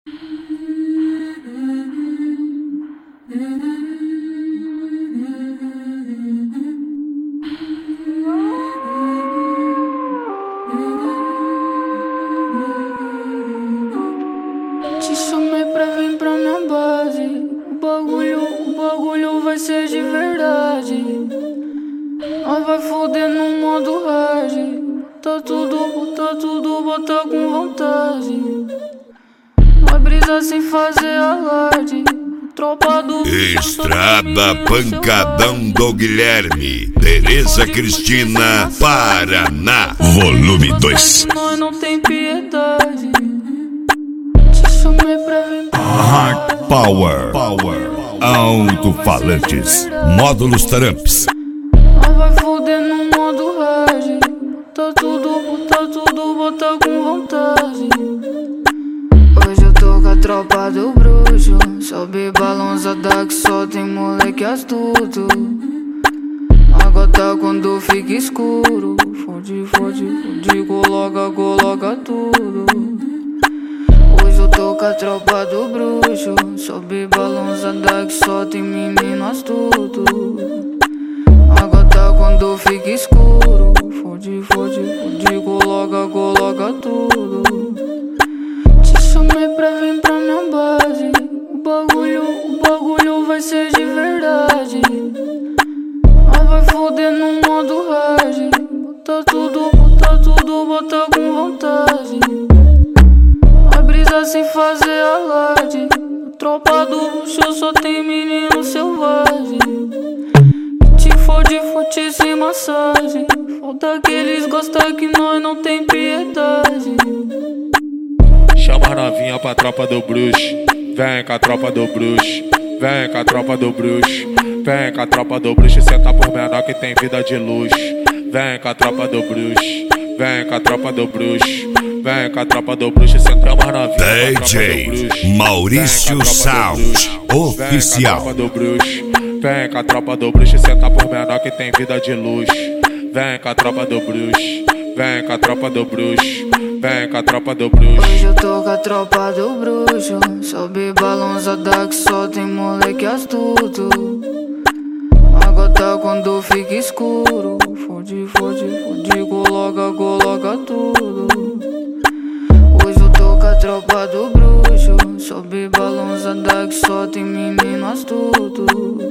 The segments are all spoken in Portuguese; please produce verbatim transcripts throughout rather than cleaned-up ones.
Te chamei pra vir pra minha base. O bagulho, o bagulho vai ser de verdade. Nós vai foder no modo hard. Tá tudo, tá tudo, bota com vontade. Nós brisa sem fazer alarde. Tropa do Estrada Pancadão do Guilherme, Tereza Cristina, Paraná. Volume dois. Nós não tem piedade. Te chamei pra vir pra Hard Power, Power. Alto-falantes, módulos Tramps. Nós vai foder no modo hard. Tá tudo, tá tudo, bota com vontade. Hoje eu tô com a tropa do bruxo. Sobe balãozada que só tem moleque astuto. Agora tá quando fica escuro. Fode, fode, fode, coloca, coloca tudo. Hoje eu tô com a tropa do bruxo. Sobe balãozada que só tem menino astuto. Agora tá quando fica escuro. Fode, fode, fode, coloca, coloca tudo. Te chamei pra vir pra minha base. O bagulho, o bagulho vai ser de verdade. Nós vai foder no modo hard. Bota tudo, bota tudo, bota com vontade. Nós brisa sem fazer alarde. Tropa do luxo só tem menino selvagem. Te fode, fute sem massagem. Falta que eles gostam que nós não tem piedade. Chama a novinha pra tropa do bruxo. Vem com a tropa do bruxo. Vem com a tropa do bruxo. Vem com a tropa do bruxo. Senta por menor que tem vida de luxo. Vem com a tropa do bruxo. Vem com a tropa do bruxo. Vem com a tropa do bruxo. Senta mais novinha D J Maurício Sound Oficial. Vem com a tropa do bruxo. Senta por menor que tem vida de luxo. Vem com a tropa do bruxo. Vem com a tropa do bruxo. Vem com a tropa do bruxo. Hoje eu tô com a tropa do bruxo. Sobe balãozada que só tem moleque astuto. Agora tá quando fica escuro. Fode, fode, fode, coloca, coloca tudo. Hoje eu tô com a tropa do bruxo. Sobe balãozada que só tem menino astuto.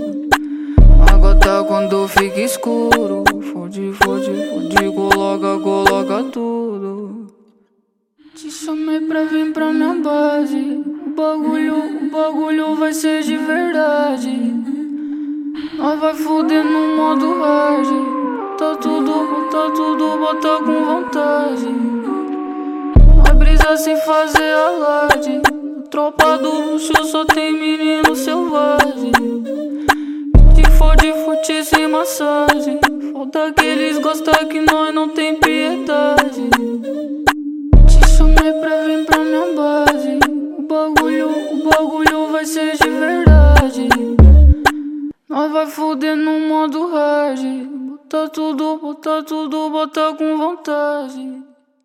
Agora tá quando fica escuro. Fode, fode, fode, coloca, coloca tudo. Te chamei pra vir pra minha base. O bagulho, o bagulho vai ser de verdade. Nós vai foder no modo hard. Tá tudo, tá tudo, bota com vontade. Nós brisa sem fazer alarde. Tropa do luxo só tem menino selvagem. Te fode, fute sem massagem. Falta que eles gostam que nós não tem piedade. Te chamei pra vir pra minha base. O bagulho, o bagulho vai ser de verdade. Nós vai foder no modo hard. Bota tudo, bota tudo, bota com vontade.